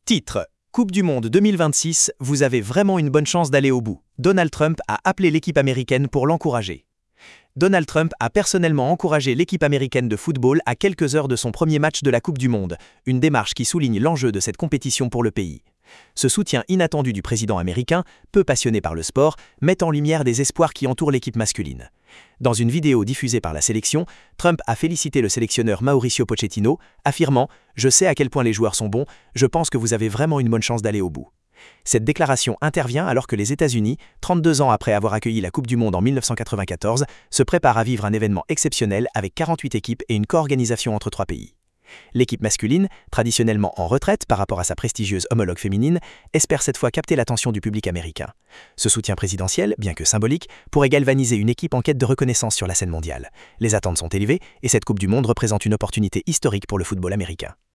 Titre: Coupe du Monde 2026, vous avez vraiment une bonne chance d'aller au bout. Donald Trump a appelé l'équipe américaine pour l'encourager. Donald Trump a personnellement encouragé l'équipe américaine de football à quelques heures de son premier match de la Coupe du Monde, une démarche qui souligne l'enjeu de cette compétition pour le pays. Ce soutien inattendu du président américain, peu passionné par le sport, met en lumière des espoirs qui entourent l'équipe masculine. Dans une vidéo diffusée par la sélection, Trump a félicité le sélectionneur Mauricio Pochettino, affirmant « Je sais à quel point les joueurs sont bons, je pense que vous avez vraiment une bonne chance d'aller au bout ». Cette déclaration intervient alors que les États-Unis, 32 ans après avoir accueilli la Coupe du Monde en 1994, se préparent à vivre un événement exceptionnel avec 48 équipes et une co-organisation entre 3 pays. L'équipe masculine, traditionnellement en retraite par rapport à sa prestigieuse homologue féminine, espère cette fois capter l'attention du public américain. Ce soutien présidentiel, bien que symbolique, pourrait galvaniser une équipe en quête de reconnaissance sur la scène mondiale. Les attentes sont élevées et cette Coupe du Monde représente une opportunité historique pour le football américain.